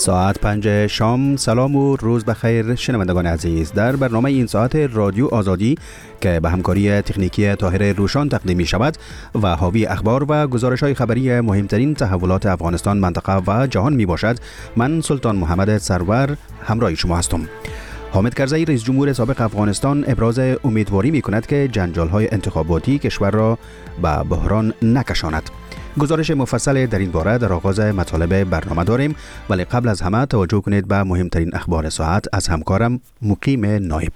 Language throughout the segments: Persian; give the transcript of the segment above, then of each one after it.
ساعت 5 شام. سلام و روز بخیر شنوندگان عزیز. در برنامه این ساعت رادیو آزادی که به همکاری تکنیکی طاهر روشان تقدیم می شود و حاوی اخبار و گزارش‌های خبری مهمترین تحولات افغانستان، منطقه و جهان می باشد، من سلطان محمد سرور همراه شما هستم. حامد کرزی رئیس جمهور سابق افغانستان ابراز امیدواری می کند که جنجال‌های انتخاباتی کشور را به بحران نکشاند. گزارش مفصل در این باره در آغاز مطالب برنامه داریم، ولی قبل از همه توجه کنید به مهمترین اخبار ساعت از همکارم مقیم نایب.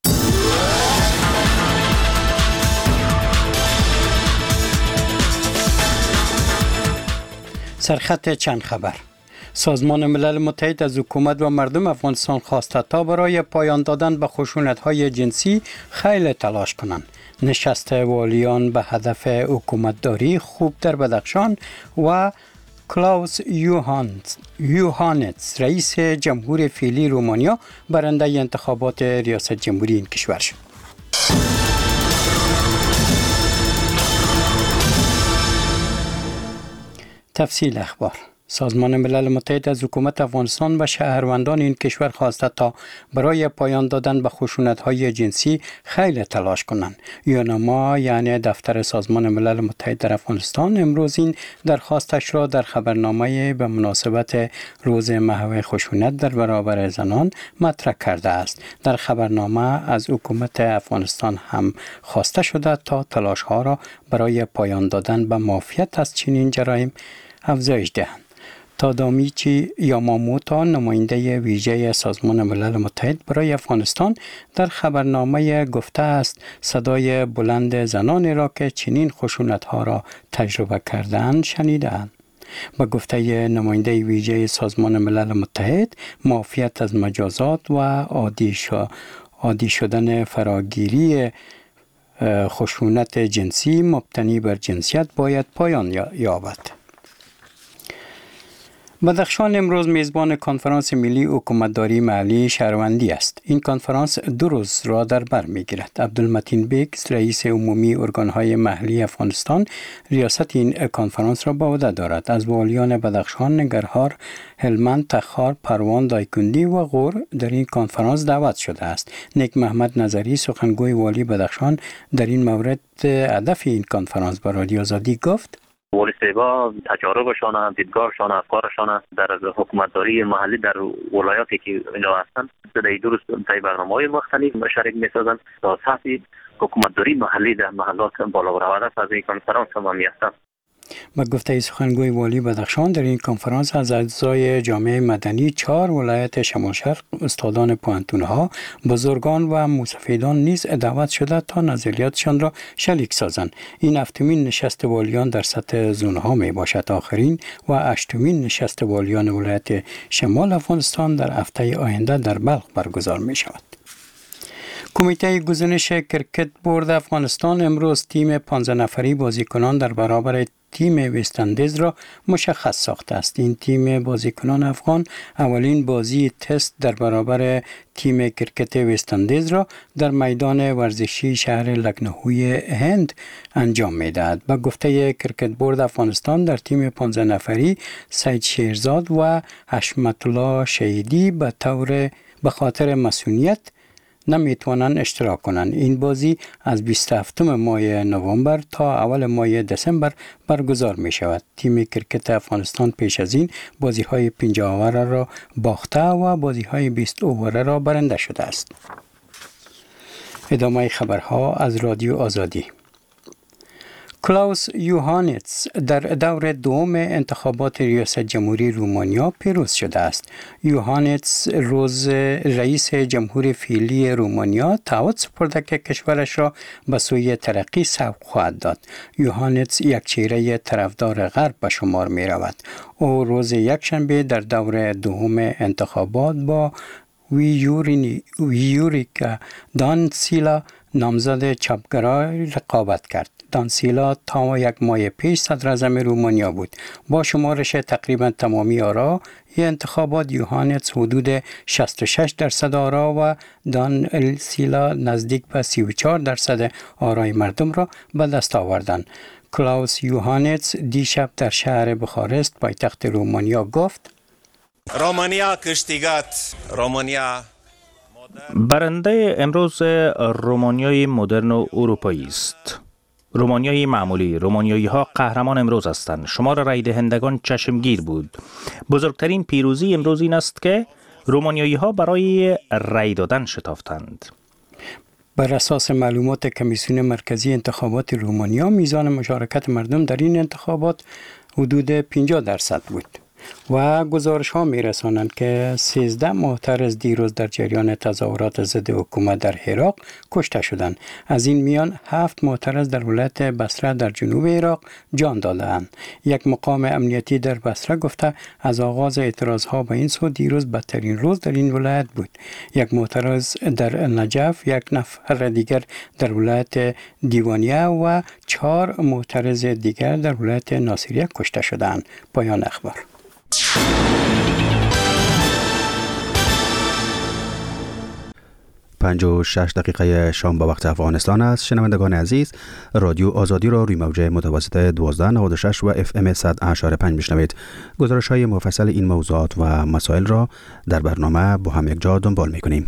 سرخط چند خبر. سازمان ملل متحد از حکومت و مردم افغانستان خواسته تا برای پایان دادن به خشونت‌های جنسی خیلی تلاش کنند. نشست والیان به هدف حکومتداری خوب در بدخشان و کلاوس یوهانتس رئیس جمهور فعلی رومانیا برنده انتخابات ریاست جمهوری این کشور شد. تفصیل اخبار. سازمان ملل متحد از حکومت افغانستان و شهروندان این کشور خواسته تا برای پایان دادن به خشونت‌های جنسی خیلی تلاش کنند. یونما یعنی دفتر سازمان ملل متحد در افغانستان امروز این درخواستش را در خبرنامه به مناسبت روز محو خشونت در برابر زنان مطرح کرده است. در خبرنامه از حکومت افغانستان هم خواسته شده تا تلاش‌ها را برای پایان دادن به معافیت از چنین جرایم افزایش دهند. تادامیچی یاماموتو نماینده ویژه سازمان ملل متحد برای افغانستان در خبرنامه گفته است صدای بلند زنانی را که چنین خشونت‌ها را تجربه کردند شنیدند. با گفته نماینده ویژه سازمان ملل متحد، معافیت از مجازات و عادی شدن فراگیری خشونت جنسی مبتنی بر جنسیت باید پایان یابد. بدخشان امروز میزبان کنفرانس ملی حکومتداری محلی شهروندی است. این کنفرانس 2 روز را در بر میگیرد. عبدالمتین بیگ رئیس عمومی ارگانهای محلی افغانستان ریاست این کنفرانس را به عهده دارد. از والیان بدخشان، ننگرهار، هلمند، تخار، پروان، دایکندی و غور در این کنفرانس دعوت شده است. نیک محمد نظری سخنگوی والی بدخشان در این مورد هدف این کنفرانس به رادیو آزادی گفت: والی صاحبا تجاربشان، دیدگاهشان، افکارشان در حکومتداری محلی در ولایاتی که اینا هستند در درست طی برنامه‌های مختلف شریک می‌سازند تا سطح حکومتداری محلی در محلات بالا برود. از این کنفرانس هم می‌هستند. با گفته سخنگوی والی بدخشان در این کنفرانس از اعضای جامعه مدنی 4 ولایت شمال شرق، استادان پوهنتون‌ها، بزرگان و موسفیدان نیز دعوت شده تا نظریاتشان را شریک سازند. این 7مین نشست والیان در سطح زون‌ها می باشد. آخرین و 8مین نشست والیان ولایت شمال افغانستان در هفته آینده در بلخ برگزار می شود. کمیته گزینش کرکت بورد افغانستان امروز تیم 15 نفری بازیکنان در برابر تیم وست‌اندیز را مشخص ساخته است. این تیم بازیکنان افغان اولین بازی تست در برابر تیم کرکت وست‌اندیز را در میدان ورزشی شهر لکنهوی هند انجام می‌دهد. با گفته کرکت بورد افغانستان در تیم 15 نفری سید شیرزاد و حشمت الله شهیدی به خاطر مسئولیت نمیتوانند اشتراک کنند. این بازی از 27 ماه نوامبر تا اول ماه دسامبر برگزار می شود. تیم کرکت افغانستان پیش از این بازی های 50 اووره را باخته و بازی های 20 اووره را برنده شده است. ادامه خبرها از رادیو آزادی. کلاوس یوهانتس در دور دوم انتخابات ریاست جمهوری رومانیا پیروز شده است. یوهانتس روز رئیس جمهور فعلی رومانیا تعهد سپرده که کشورش را به سوی ترقی سوق خواهد داد. یوهانتس یک چهره طرفدار غرب به شمار می رود. او روز یکشنبه در دور دوم انتخابات با ویوریکا دانسیلا نامزد چپگرای رقابت کرد. دانسیلا تا 1 ماه پیش صدراعظم رومانیا بود. با شمارش تقریبا تمامی آرا انتخابات یوهانتس حدود 66% آرا و دانسیلا نزدیک به 34% آرای مردم را به دست آوردند. کلاوس یوهانتس دیشب در شهر بخارست پایتخت رومانیا گفت: رومانیا کشتیگات رومانیا برنده امروز رومانیای مدرن و اروپایی است. رومانیای معمولی، رومانیایی ها قهرمان امروز هستند. شمار رای دهندگان چشمگیر بود. بزرگترین پیروزی امروز این است که رومانیایی ها برای رای دادن شتافتند. بر اساس معلومات کمیسیون مرکزی انتخابات رومانیا، میزان مشارکت مردم در این انتخابات حدود 50% بود و گزارش ها می رسانند که 13 معترض دیروز در جریان تظاهرات ضد حکومت در عراق کشته شدند. از این میان 7 معترض در ولایت بصره در جنوب عراق جان دادند. یک مقام امنیتی در بصره گفته از آغاز اعتراض ها به این سو دیروز بدترین روز در این ولایت بود. یک معترض در نجف، یک نفر دیگر در ولایت دیوانیه و 4 معترض دیگر در ولایت ناصریه کشته شدند. پایان اخبار. 56 دقیقه شام با وقت افغانستان است. شنوندگان عزیز، رادیو آزادی را روی موج متوسط 1296 و FM 100.5 میشنوید. گزارش های مفصل این موضوعات و مسائل را در برنامه با هم یک جا دنبال میکنیم.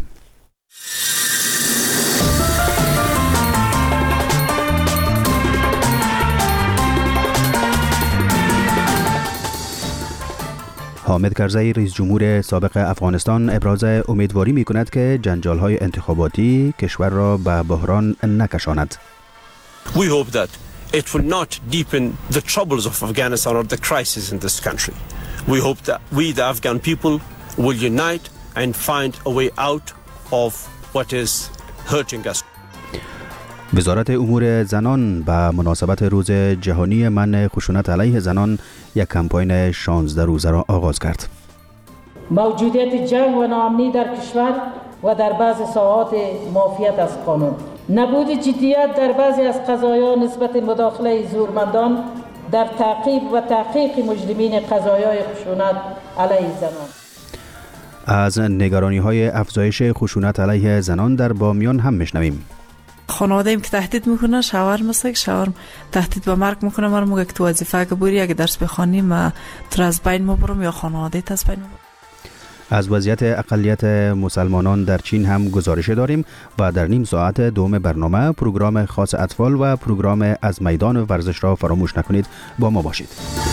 حامد کرزی رئیس جمهور سابق افغانستان ابراز امیدواری می کند که جنجال‌های انتخاباتی کشور را به بحران نکشاند. We hope that it will not deepen the troubles of Afghanistan or the crisis in this country. We hope that we the Afghan people will unite and find a way out of what is hurting us. وزارت امور زنان به مناسبت روز جهانی منع خشونت علیه زنان یک کمپاین 16 روزه را آغاز کرد. موجودیت جنگ و ناامنی در کشور و در بعضی ساحات معافیت از قانون، نبود جدیت در بعضی از قضایا نسبت مداخله زورمندان در تعقیب و تحقیق مجرمین قضایای خشونت علیه زنان. از نگرانی‌های افزایش خشونت علیه زنان در بامیان هم میشنویم. خانواده‌ایم که تهدید میکنه، شوهر مثل شوهر تهدید به مرگ میکنه، من میگه که تو وظیفه که بری اگه درس بخونیم تو از بین مبرم یا خانواده از بین مبرم. از وضعیت اقلیت مسلمانان در چین هم گزارش داریم و در نیم ساعت دوم برنامه پروگرام خاص اطفال و پروگرام از میدان ورزش را فراموش نکنید. با ما باشید.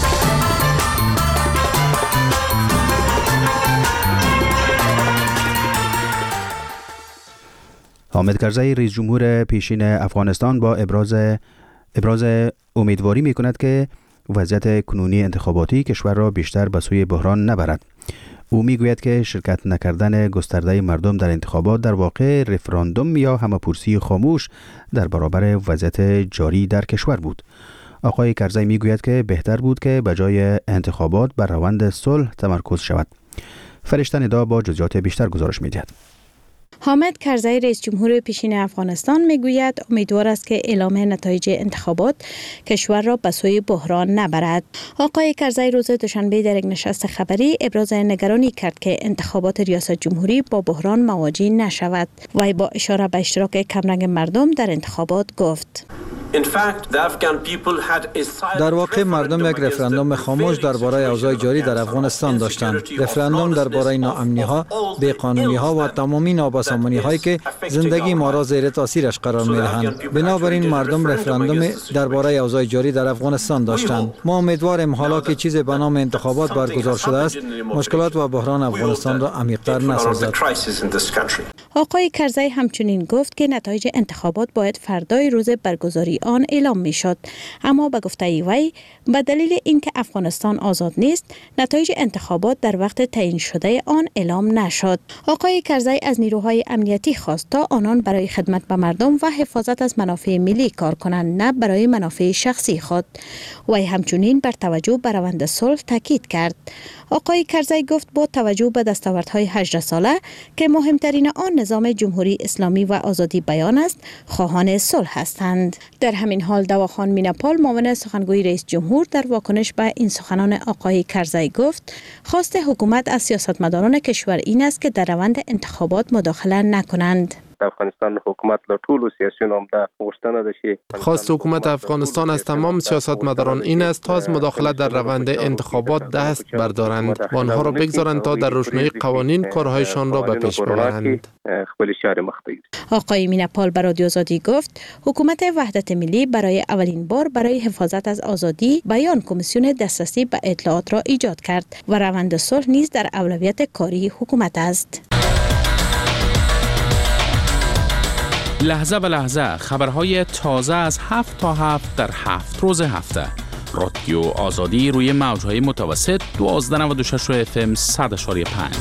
حامد کرزی رئیس جمهور پیشین افغانستان با ابراز امیدواری می کند که وضعیت کنونی انتخاباتی کشور را بیشتر به سوی بحران نبرد. او می گوید که شرکت نکردن گسترده مردم در انتخابات در واقع رفراندوم یا همه‌پرسی خاموش در برابر وضعیت جاری در کشور بود. آقای کرزی می گوید که بهتر بود که به جای انتخابات بر روند صلح تمرکز شود. فرشته ندا با جزئیات بیشتر گزارش می دهد. حامد کرزی رئیس جمهور پیشین افغانستان میگوید امیدوار است که اعلام نتایج انتخابات کشور را به سوی بحران نبرد. آقای کرزی روز دوشنبه در یک نشست خبری ابراز نگرانی کرد که انتخابات ریاست جمهوری با بحران مواجه نشود. وی با اشاره به اشتراک کمرنگ مردم در انتخابات گفت: در واقع مردم یک رفراندوم خاموش درباره اوضاع جاری در افغانستان داشتند. رفراندوم درباره ناامنی‌ها، بی‌قانونی‌ها و تمامی نابسامانی‌هایی که زندگی ما را زیر تاثیرش قرار می‌دهند. بنابراین مردم رفراندوم درباره اوضاع جاری در افغانستان داشتند. ما امیدواریم حالا که چیزی به نام انتخابات برگزار شده است، مشکلات و بحران افغانستان را عمیق‌تر نسازد. آقای کرزی همچنین گفت که نتایج انتخابات باید فردای روز برگزاری آن اعلام می شد، اما به گفته وی به دلیل اینکه افغانستان آزاد نیست نتایج انتخابات در وقت تعیین شده آن اعلام نشد. آقای کرزی از نیروهای امنیتی خواست تا آنان برای خدمت به مردم و حفاظت از منافع ملی کار کنند، نه برای منافع شخصی خود. وی همچنین بر توجه به روند صلح تاکید کرد. آقای کرزی گفت با توجه به دستاوردهای 18 ساله که مهمترین آن نظام جمهوری اسلامی و آزادی بیان است، خواهان صلح هستند. در همین حال دواخان میناپال معاون سخنگوی رئیس جمهور در واکنش به این سخنان آقای کرزی گفت خواست حکومت از سیاستمداران کشور این است که در روند انتخابات مداخله نکنند. افغانستان حکومت له ټولو سیاسیونو عمده غوښتنه ده چې خواست حکومت افغانستان از تمام سیاستمداران این است تا از مداخله در روند انتخابات دست بردارند و آنها را بگذارند تا در روشنایی قوانین کارهایشان را به پیش ببرند. آقای مینپال به رادیو آزادی گفت حکومت وحدت ملی برای اولین بار برای حفاظت از آزادی بیان کمیسیون دسترسی به اطلاعات را ایجاد کرد و روند صلح نیز در اولویت کاری حکومت است. لحظه به لحظه خبرهای تازه از 7 تا 7 در 7 روز هفته. رادیو آزادی روی موجهای متوسط 1296 FM 100.5.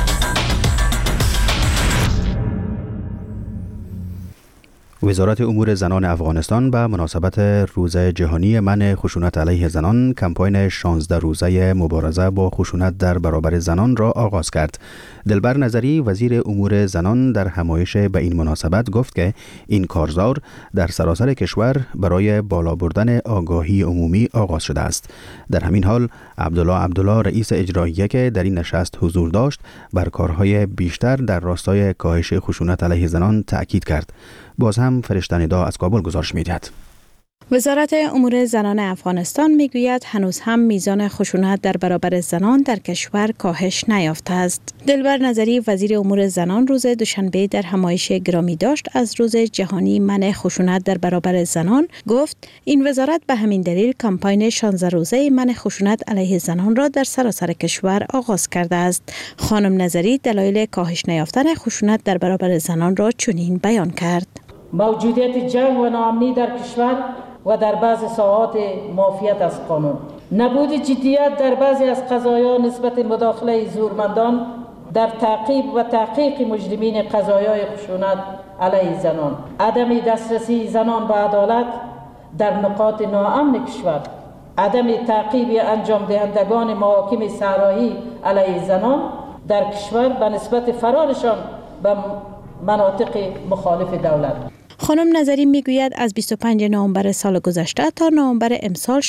وزارت امور زنان افغانستان به مناسبت روز جهانی منع خشونت علیه زنان کمپاین 16 روزه مبارزه با خشونت در برابر زنان را آغاز کرد. دلبر نظری وزیر امور زنان در همایش به این مناسبت گفت که این کارزار در سراسر کشور برای بالا بردن آگاهی عمومی آغاز شده است. در همین حال عبدالله رئیس اجراییه که در این نشست حضور داشت بر کارهای بیشتر در راستای کاهش خشونت علیه زنان تأکید کرد. باز هم فرشته ندا از کابل گزارش می‌دهد. وزارت امور زنان افغانستان میگوید هنوز هم میزان خشونت در برابر زنان در کشور کاهش نیافته است. دلبر نظری وزیر امور زنان روز دوشنبه در همایش گرامی داشت از روز جهانی منع خشونت در برابر زنان گفت این وزارت به همین دلیل کمپاین 16 روزه منع خشونت علیه زنان را در سراسر کشور آغاز کرده است. خانم نظری دلایل کاهش نیافتن خشونت در برابر زنان را چنین بیان کرد: موجودیت جنگ و ناامنی در کشور و در بعض ساحات معافیت از قانون، نبود جدیت در بعضی از قضایا نسبت مداخله زورمندان در تعقیب و تحقیق مجرمین قضایای خشونت علیه زنان، عدم دسترسی زنان به عدالت در نقاط ناامن کشور، عدم تعقیب انجام دهندگان محاکم صحرایی علیه زنان در کشور به نسبت فرارشان به مناطق مخالف دولت. خانم نظری میگوید از 25 نوامبر سال گذشته تا نوامبر امسال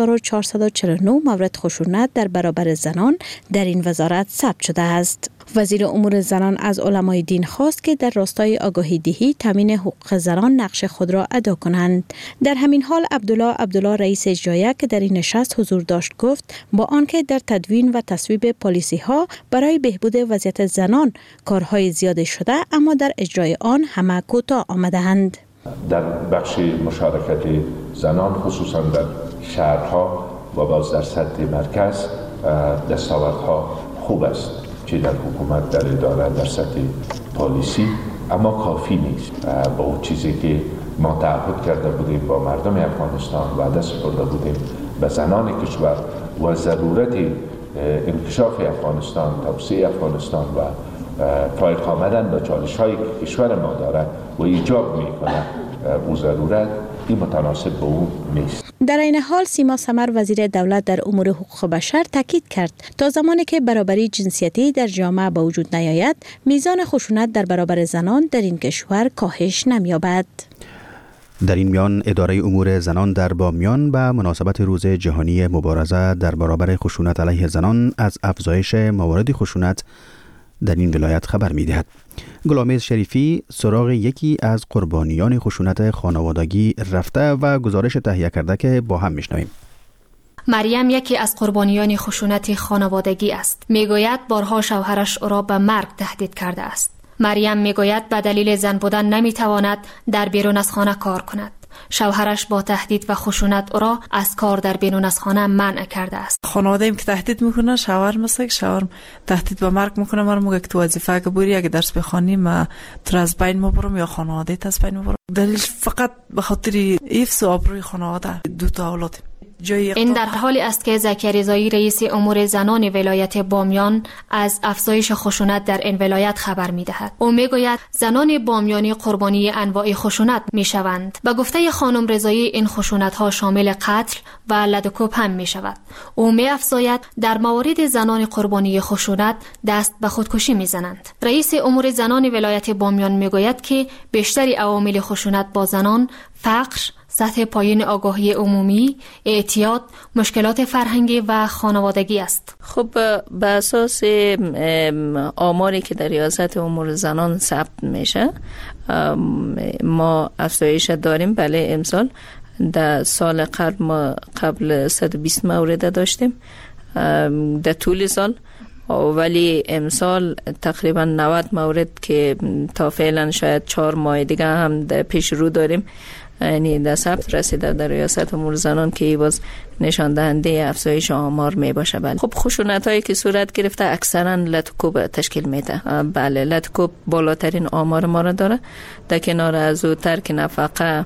6449 مورد خشونت در برابر زنان در این وزارت ثبت شده است. وزیر امور زنان از علمای دین خواست که در راستای آگاهی دهی تامین حقوق زنان نقش خود را ادا کنند. در همین حال عبدالله رئیس اجراییه که در این نشست حضور داشت گفت با آنکه در تدوین و تصویب پالیسی ها برای بهبود وضعیت زنان کارهای زیاده شده اما در اجرای آن همه کوتاه آمده‌اند. در بخش مشارکت زنان خصوصا در شهرها و باز در سطح مرکز دستاوردها خوب است، چه در حکومت، در اداره، در سطح پالیسی، اما کافی نیست. با اون چیزی که ما تعهد کرده بودیم با مردم افغانستان وعده سپرده بودیم به زنان کشور و ضرورت انکشاف افغانستان، توسعه افغانستان و فائق آمدن به چالش‌هایی که کشور ما داره و ایجاب می‌کنه، او ضرورت این متناسب با او نیست. در این حال سیما سمر وزیر دولت در امور حقوق بشر تاکید کرد تا زمانی که برابری جنسیتی در جامعه به وجود نیاید میزان خشونت در برابر زنان در این کشور کاهش نمی‌یابد. در این میان اداره امور زنان در بامیان به مناسبت روز جهانی مبارزه در برابر خشونت علیه زنان از افزایش موارد خشونت در این ولایت خبر می‌دهد. گلامیز شریفی سراغ یکی از قربانیان خشونت خانوادگی رفته و گزارش تهیه کرده که با هم میشنویم. مریم یکی از قربانیان خشونت خانوادگی است. میگوید بارها شوهرش او را به مرگ تهدید کرده است. مریم میگوید به دلیل زن بودن نمیتواند در بیرون از خانه کار کند. شوهرش با تهدید و خشونت او را از کار در بیرون از خانه منع کرده است. خانواده ایم که تهدید میکنه، شوهر مثلا شوهر تهدید به مرگ میکنه، ما میگه که تو وظیفه اگه بری اگه درس بخونی ما تو از بین مبرم یا خانواده از بین مبرم. دلیل فقط به خاطر حفظ و آبروی خانواده دو تا اولاد. این در حالی است که زکیه رضایی رئیس امور زنان ولایت بامیان از افزایش خشونت در این ولایت خبر می‌دهد. او می‌گوید زنان بامیانی قربانی انواع خشونت می‌شوند. به گفته خانم رضایی این خشونت‌ها شامل قتل و لدوکوب هم می‌شود. او می‌افزاید در موارد زنان قربانی خشونت دست به خودکشی می‌زنند. رئیس امور زنان ولایت بامیان می‌گوید که بیشتر عوامل خشونت با زنان فقر، سطح پایین آگاهی عمومی، اعتیاد، مشکلات فرهنگی و خانوادگی است. خب به اساس آماری که در ریاست امور زنان ثبت میشه ما افزایش داریم. بله امسال در سال قبل ما قبل 120 مورد داشتیم در طول سال، ولی امسال تقریبا 90 مورد که تا فعلا شاید 4 ماه دیگه هم پیش رو داریم، یعنی در ثبت رسیده در ریاست امور زنان که باز نشان دهنده افزایش آمار می باشه. بله. خب خشونت هایی که صورت گرفته اکثرا لطکوب تشکیل میده. بله لطکوب بالاترین آمار ما را داره، در کنار از او ترک نفقه،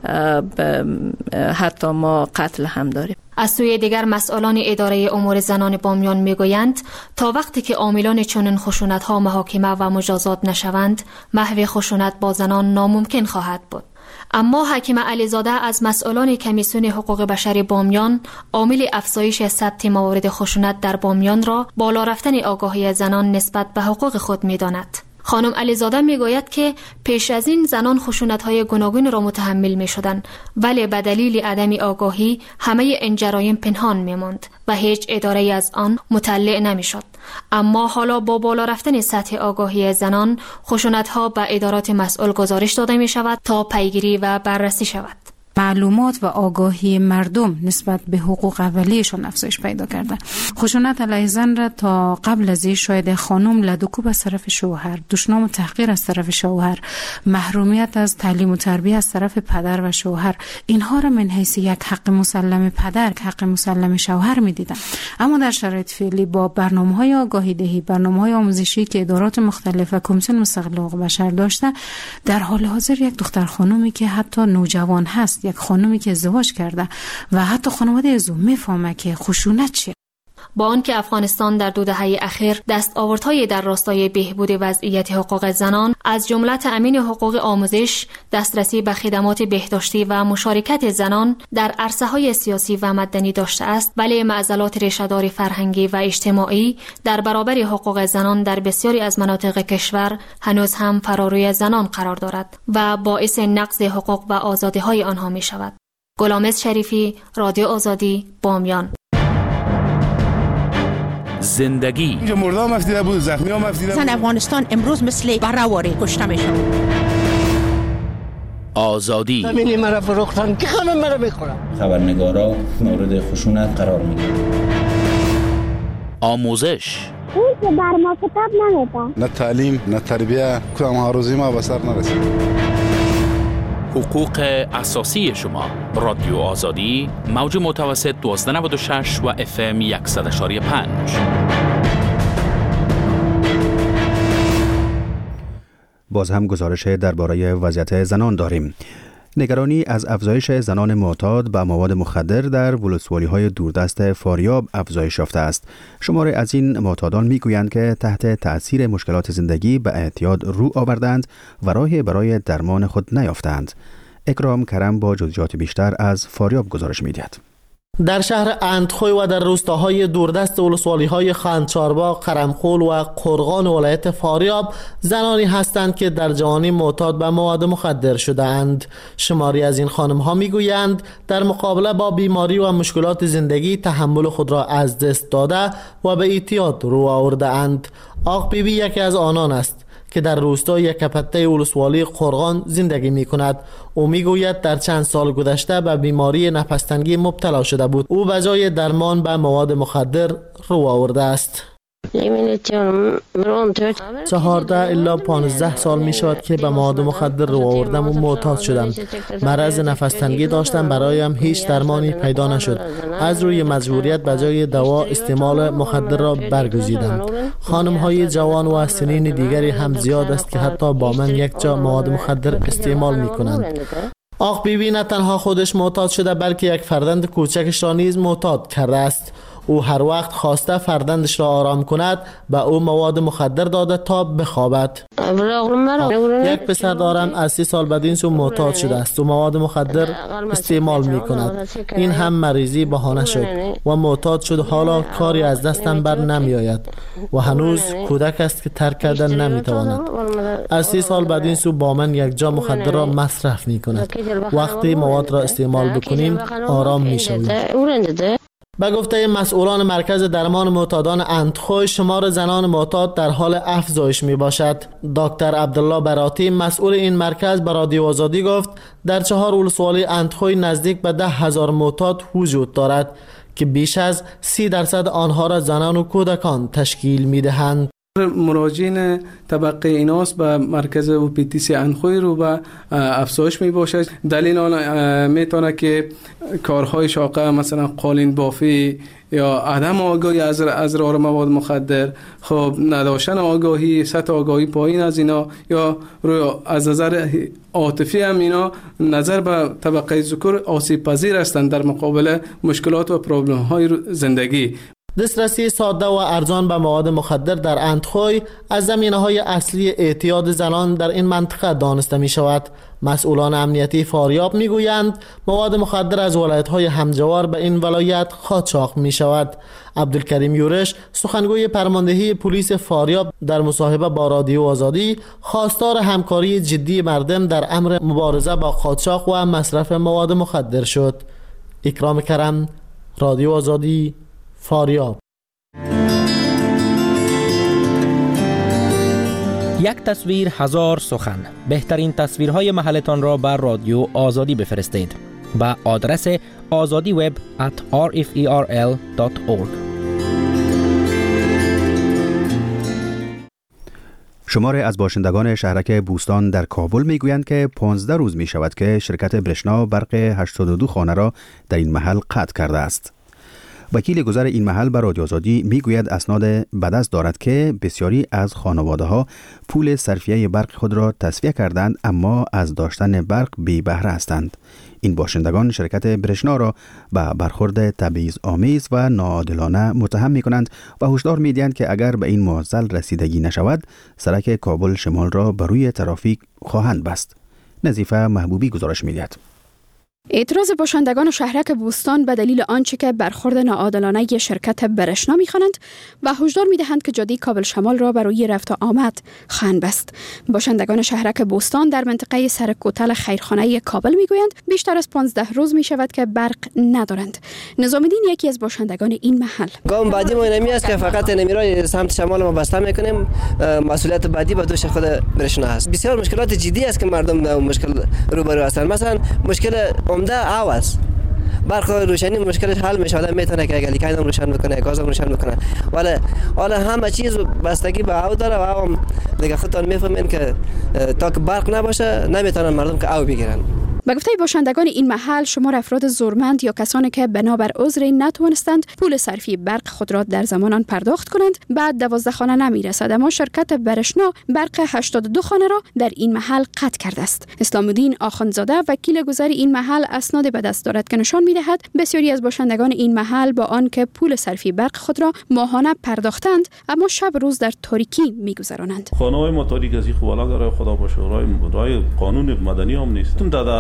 حتی ما قتل هم داریم. از سوی دیگر مسئولان اداره امور زنان بامیان میگویند تا وقتی که عاملان چنین خشونت‌ها محاکمه و مجازات نشوند محو خشونت با زنان ناممکن خواهد بود. اما حکیم علیزاده از مسئولان کمیسیون حقوق بشر بامیان عامل افزایش ثبت موارد خشونت در بامیان را بالا رفتن آگاهی زنان نسبت به حقوق خود می‌داند. خانم علیزاده میگوید که پیش از این زنان خشونت‌های گوناگون را متحمل می‌شدند، ولی به دلیل عدم آگاهی همه این جرایم پنهان می‌ماند و هیچ اداره‌ای از آن مطلع نمی‌شد. اما حالا با بالا رفتن سطح آگاهی زنان، خشونت‌ها به ادارات مسئول گزارش داده می‌شود تا پیگیری و بررسی شود. معلومات و آگاهی مردم نسبت به حقوق اولیه‌شان افزایش پیدا کرده. خشونت علیه زن را تا قبل از این شاید خانم لدوکوب از طرف شوهر، دشنام و تحقیر از طرف شوهر، محرومیت از تعلیم و تربیت از طرف پدر و شوهر، اینها را من حیث یک حق مسلم پدر، حق مسلم شوهر می‌دیدند. اما در شرایط فعلی با برنامه‌های آگاهی دهی، برنامه‌های آموزشی که ادارات مختلف و کمیسیون مستقل حقوق بشر داشته، در حال حاضر یک دختر خانومی که حتی نوجوان هست، یک خانومی که ازدواج کرده و حتی خانواده از او میفهمه که خشونت چیه. با آنکه افغانستان در 2 دهه اخیر دستاوردهای در راستای بهبود وضعیت حقوق زنان از جمله تأمین حقوق آموزش، دسترسی به خدمات بهداشتی و مشارکت زنان در عرصه‌های سیاسی و مدنی داشته است، ولی معضلات ریشه‌دار فرهنگی و اجتماعی در برابر حقوق زنان در بسیاری از مناطق کشور هنوز هم فراروی زنان قرار دارد و باعث نقض حقوق و آزادی‌های آنها می‌شود. غلامرضا شریفی، رادیو آزادی، بامیان. زندگی مردم مفتیده بود، زخمی ها مفتیده بود. زن افغانستان امروز مثل برهواری کشته میشن. آزادی زمینی مرا فروختن که همه مرا میخورن. خبرنگارا مورد خشونت قرار میگیرن. آموزش اون که بر ما کتاب نمیده. نه تعلیم نه تربیه، کدام ها روزی ما به سر نرسید. حقوق اساسی شما. رادیو آزادی، موج متوسط 1296 و FM 100.5. باز هم گزارش درباره وضعیت زنان داریم. نگرانی از افزایش زنان معتاد به مواد مخدر در ولسوالی‌های دوردست فاریاب افزایش یافته است. شماری از این معتادان میگویند که تحت تأثیر مشکلات زندگی به اعتیاد رو آوردند و راهی برای درمان خود نیافتند. اکرام کرم با جزئیات بیشتر از فاریاب گزارش می‌دهد. در شهر اندخوی و در روستاهای دوردست ولسوالی‌های خانچارباغ، قرمخول و قرغان ولایت فاریاب زنانی هستند که در جوانی معتاد به مواد مخدر شده‌اند. شماری از این خانم‌ها می‌گویند در مقابله با بیماری و مشکلات زندگی تحمل خود را از دست داده و به اعتیاد رو آورده‌اند. آق بیبی یکی از آنان است که در روستای کپته ولسوالی قرغان زندگی می کند. او می گوید در چند سال گذشته به بیماری نفس‌تنگی مبتلا شده بود. او به جای درمان به مواد مخدر رو آورده است. 14 الی 15 سال می شود که به مواد مخدر رو آوردم و معتاد شدم. مرض نفس‌تنگی داشتم، برایم هیچ درمانی پیدا نشد. از روی مجبوریت به جای دوا استعمال مخدر را برگزیدم. خانم های جوان و سنین دیگری هم زیاد است که حتی با من یک جا مواد مخدر استعمال می کنند. آق بیبی نه تنها خودش معتاد شده بلکه یک فرزند کوچکش را نیز معتاد کرده است. او هر وقت خواسته فرزندش را آرام کند به او مواد مخدر داده تا بخوابد. یک پسر دارم از 30 سال بدین سو معتاد شده است و مواد مخدر استعمال می کند. این هم مریضی بهانه شد و معتاد شد. حالا کاری از دستم بر نمی آید و هنوز کودک است که ترک کردن نمی تواند. از 30 سال بدین سو با من یک جا مخدر را مصرف می کند. وقتی مواد را استعمال بکنیم آرام می شویم. به گفته مسئولان مرکز درمان معتادان اندخوی، شمار زنان معتاد در حال افزایش می باشد. دکتر عبدالله براتی مسئول این مرکز به رادیو آزادی گفت در 4 ولسوالی اندخوی نزدیک به 10,000 معتاد وجود دارد که بیش از 30% آنها را زنان و کودکان تشکیل می دهند. مراجعین طبقه ایناس به مرکز OPTC اندخوی رو به افزایش می باشد. دلیل آن میتونه که کارهای شاقه مثلا قالین بافی یا عدم آگاهی از اضرار مواد مخدر، خب نداشتن آگاهی، سطح آگاهی پایین از اینا، یا از نظر عاطفی هم اینا نظر به طبقه ذکور آسیب پذیر هستند در مقابل مشکلات و پرابلم های زندگی. دسترسی ساده و ارزان به مواد مخدر در اندخوی از زمینه‌های اصلی اعتیاد زنان در این منطقه دانسته می شود. مسئولان امنیتی فاریاب می گویند مواد مخدر از ولایت‌های همجوار به این ولایت قاچاق می شود. عبدالکریم یورش سخنگوی فرماندهی پلیس فاریاب در مصاحبه با رادیو آزادی خواستار همکاری جدی مردم در امر مبارزه با قاچاق و مصرف مواد مخدر شد. اکرام کرم، رادیو آزادی، فاریاب. یک تصویر هزار سخن. بهترین تصویرهای محلتان را بر رادیو آزادی بفرستید با آدرس azadiweb@rferl.org. شماری از باشندگان شهرک بوستان در کابل میگویند که 15 روز می شود که شرکت برشنا برق 82 خانه را در این محل قطع کرده است. وکیل گذر این محل به رادیو آزادی میگوید اسناد به دست دارد که بسیاری از خانواده ها پول صرفیه برق خود را تصفیه کردند اما از داشتن برق بی بهره هستند. این باشندگان شرکت برشنا را به برخورد تبعیض آمیز و ناعادلانه متهم می کنند و هشدار می دهند که اگر به این معضل رسیدگی نشود سرک کابل شمال را بر روی ترافیک خواهند بست. نظیفه محبوبی گزارش می دهد. اعتراض باشندگان شهرک بوستان به دلیل آنچه که برخورد ناعادلانه شرکت برشنا می‌خوانند و هشدار می‌دهند که جاده کابل شمال را برای رفت و آمد خواهند بست. باشندگان شهرک بوستان در منطقه سرکوتل خیرخانه کابل می‌گویند بیشتر از 15 روز می‌شود که برق ندارند. نظام الدین یکی از باشندگان این محل: گام بعدی ما اینمی است که فقط نمیرای سمت شمال ما بسته می‌کنیم، مسئولیت بعدی به دوش خود برشنا است. بسیار مشکلات جدی است که مردم در مشکل روبرو هستند. مثلا مشکل عمده آواز، برق روشنی مشکلش حل میشه، میتونه که گلی کاین روشن بکنه، گاز روشن بکنه، ولی حالا همه چیز بستگی به آب داره و آب دیگه خودتون میفهمین که تا که برق نباشه نمیتونن مردم که آب بگیرن. به گفته باشندگان این محل شمار افراد زورمند یا کسانی که بنابر عذر نتوانستند پول صرفی برق خود را در زمان پرداخت کنند بعد 12 خانه نمیرسد، اما شرکت برشنا برق 82 خانه را در این محل قطع کرده است. اسلام الدین آخوندزاده وکیل گذر این محل اسناد به دست دارد که نشان می‌دهد بسیاری از باشندگان این محل با آنکه پول صرفی برق خود را ماهانه پرداختند اما شب روز در تاریکی می‌گذرانند. خانه‌های ما تاریک از این خوالا داره، خدا باشه رای قانون مدنی هم نیست.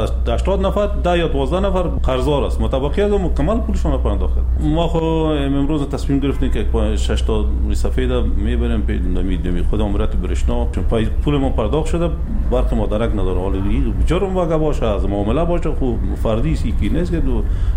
80 نفر 10 یا 12 نفر قرضدار است، متبقی از مکمل پولشون رو پرداخت. ما خو امروز تصمیم گرفتیم که 6 تا سفید میبریم نمیدیم خودم مرتب برشنا، چون پول ما پرداخت شده، برق ما درک نداره. حالا جرم واقع باشه، از معامله باشه، خوب فردی کی نیست که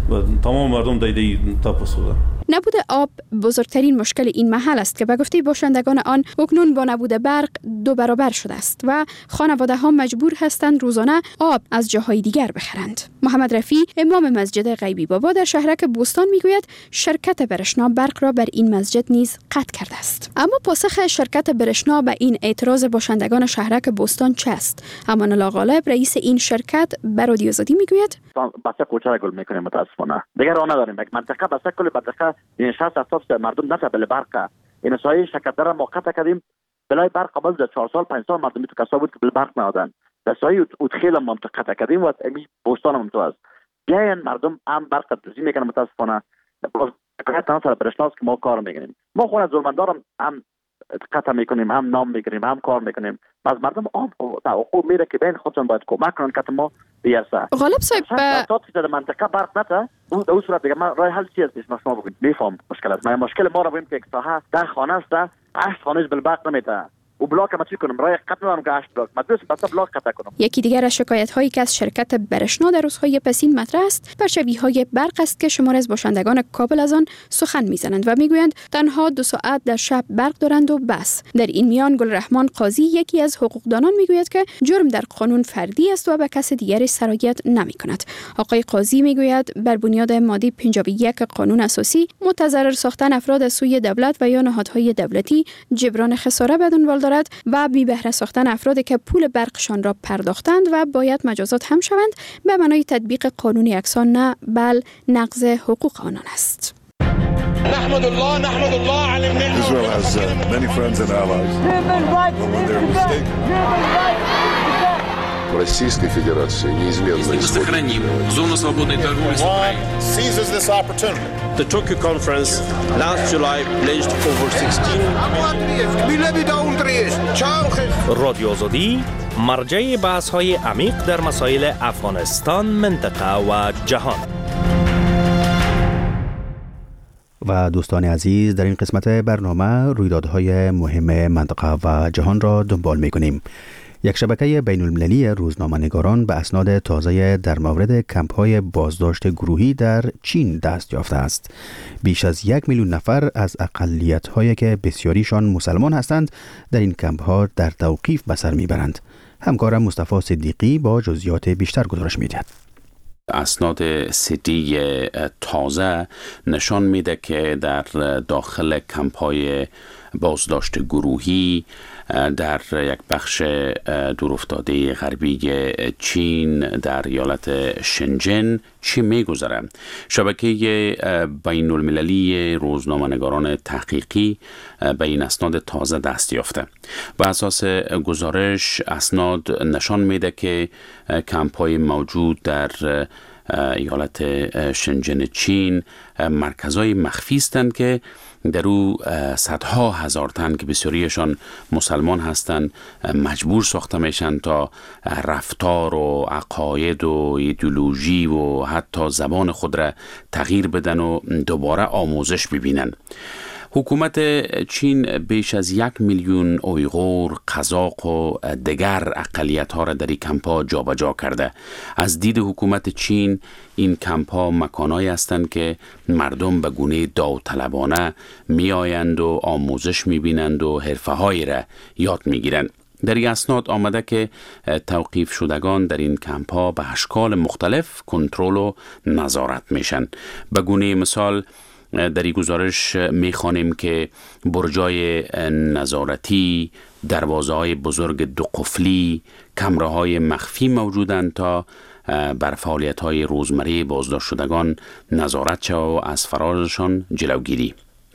تمام مردم دیده تپس شده. نبود آب بزرگترین مشکل این محل است که به گفته باشندگان آن اکنون با نبود برق 2 برابر شده است و خانواده ها مجبور هستند روزانه آب از جاهای دیگر بخرند. محمد رفیع امام مسجد غیبی بابا در شهرک بوستان میگوید شرکت برشنا برق را بر این مسجد نیز قطع کرده است. اما پاسخ شرکت برشنا به این اعتراض باشندگان شهرک بوستان چه است؟ امان الله غالب رئیس این شرکت به رادیو آزادی میگوید بسته کوچه گل میکنیم متاسفانه دیگر راه نداریم. یک منطقه بسته کل منطقه این 60-70 مردم نتا بل برق این سایه شرکت را موقت کردیم بلای برق قبل در 4 سال 5 سال مردمی تو کسا بود که بل برق ندادن در سایه ادخیل منطقه کردیم و امی بوستان هم تو است بیاین مردم هم برق تزیین میکنن متاسفانه حکایت سر برشناس که ما کار میکنیم. ما خود از ظلمندارم هم قطع میکنیم، هم نام میگیریم، هم کار میکنیم. از مردم عام توقع میره که بین خودشون باید کمک کنن که ما بیرسه. غالب صاحب در منطقه برق نته در اون صورت دیگه من راه حل چی است شما بگید میفهم مشکل است. مشکل ما رو ببین که ساحه 10 خانه است 8 خانه بالبرق نمیده و بلاک ما چی کنم راه قطع ندارم که 8 بلاک ما دوست بس بلاک قطع کنم. یکی دیگر از شکایت هایی که از شرکت برشنا در روزهای پسین مطرح است پرچاوی‌های برق است که شمار از باشندگان کابل از آن سخن میزنند و میگویند تنها 2 ساعت در شب برق دارند و بس. در این میان گلرحمان قاضی یکی از حقوقدانان میگوید که جرم در قانون فردی است و به کس دیگری سرایت نمی‌کند. آقای قاضی میگوید بر بنیاد ماده 51 قانون اساسی متضرر ساختن افراد از سوی دولت و یا نهادهای دولتی جبران خساره به دنبال دارد و بی بهره ساختن افرادی که پول برقشان را پرداختند و باید مجازات هم شوند به معنای تطبیق قانون یکسان نه بل نقض حقوق آنان است. نحمد الله على النعمة. Israel has many friends and allies. Российской Федерации неизменно сохраним зону свободной торговли с Украиной. Seizes this opportunity. The Tokyo conference last July pledged over 16 رادیو آزادی مرجع بحث‌های عمیق در مسائل افغانستان، منطقه و جهان. و دوستان عزیز در این قسمت برنامه رویدادهای مهم منطقه و جهان را دنبال می‌کنیم. یک شبکه بین المللی روزنامه‌نگاران به اسناد تازه در مورد کمپ‌های بازداشت گروهی در چین دست یافته است. بیش از 1 میلیون نفر از اقلیت‌هایی که بسیاریشان مسلمان هستند در این کمپ‌ها در توقیف به سر می‌برند. همکارم مصطفی صدیقی با جزئیات بیشتر گزارش می‌دهد. اسناد سیتی تازه نشان میده که در داخل کمپ‌های بازداشت گروهی در یک بخش دورافتاده غربی چین در ایالت شنجن چی میگذره. شبکه بین المللی روزنامه‌نگاران تحقیقی به این اسناد تازه دست یافته. بر اساس گزارش اسناد نشان میده که کمپ‌های موجود در ایالت شنجن چین مرکزهای مخفی هستند که در او صدها هزار تن که بسیاریشان مسلمان هستند مجبور ساخته میشن تا رفتار و عقاید و ایدئولوژی و حتی زبان خود را تغییر بدن و دوباره آموزش ببینن. حکومت چین بیش از 1 میلیون اویغور، قزاق و دیگر اقلیت‌ها را در این کمپ‌ها جابجا کرده. از دید حکومت چین این کمپ‌ها مکان‌هایی هستند که مردم به گونه داوطلبانه می‌آیند و آموزش می‌بینند و حرفه‌هایی را یاد می‌گیرند. در این اسناد آمده که توقیف شدگان در این کمپ‌ها به اشکال مختلف کنترل و نظارت میشن. به گونه مثال در این گزارش میخوانیم که برجای نظارتی، دروازه‌های بزرگ 2 قفلی، کمره‌های مخفی موجودند تا بر فعالیت‌های روزمره بازداشت شدگان نظارت شود و از فرارشان جلوگیری.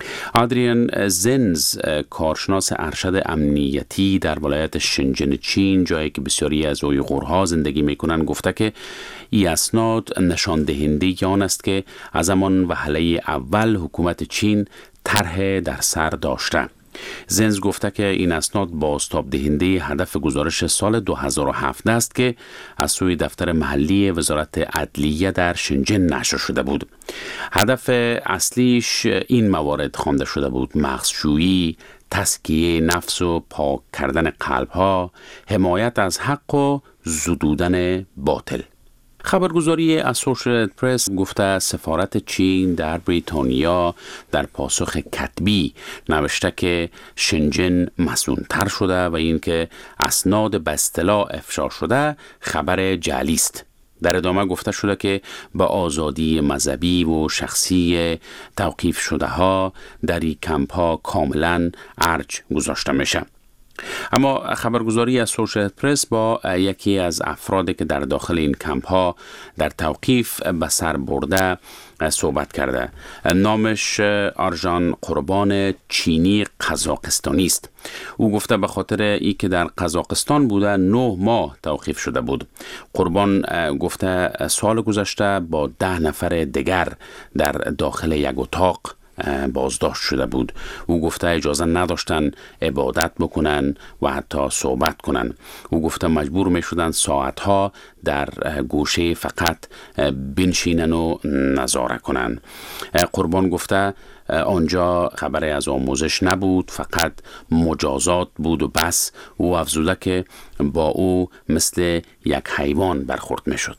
آدریان زنز، کارشناس ارشد امنیتی در ولایت شنجن چین، جایی که بسیاری از اویغورها زندگی میکنند، گفته که این اسناد نشان دهنده آن است که از همان وهله اول حکومت چین طرح در سر داشته. زنز گفته که این اسناد بازتاب دهنده هدف گزارش سال 2017 است که از سوی دفتر محلی وزارت عدلیه در شنجن نشر شده بود. هدف اصلیش این موارد خوانده شده بود: مغزشویی، تزکیه نفس و پاک کردن قلب‌ها، حمایت از حق و زدودن باطل. خبرگزاری اسوشییتد پرس گفته سفارت چین در بریتانیا در پاسخ کتبی نوشته که شنجن مسئول‌تر شده و اینکه اسناد به اصطلاح افشا شده خبر جعلی است. در ادامه گفته شده که با آزادی مذهبی و شخصی توقیف شده ها در این کمپ ها کاملا ارج گذاشته میشه. اما خبرگزاری اسوشییتد پرس با یکی از افرادی که در داخل این کمپ ها در توقیف به سر برده صحبت کرده. نامش آرژان قربان چینی قزاقستانی است. او گفته به خاطر ای که در قزاقستان بوده 9 ماه توقیف شده بود. قربان گفته سال گذشته با 10 نفر دیگر در داخل یک اتاق بازداشت شده بود. او گفته اجازه نداشتن عبادت بکنن و حتی صحبت کنن. او گفته مجبور می شدن ساعتها در گوشه فقط بنشینن و نظاره کنن. قربان گفته آنجا خبری از آموزش نبود، فقط مجازات بود و بس. او افزوده که با او مثل یک حیوان برخورد می شد.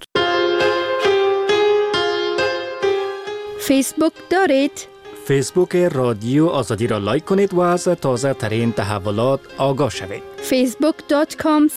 فیسبوک دارید؟ فیسبوک رادیو آزادی را لایک کنید و از تازه ترین تحولات آگاه شوید. facebook.com/رادیو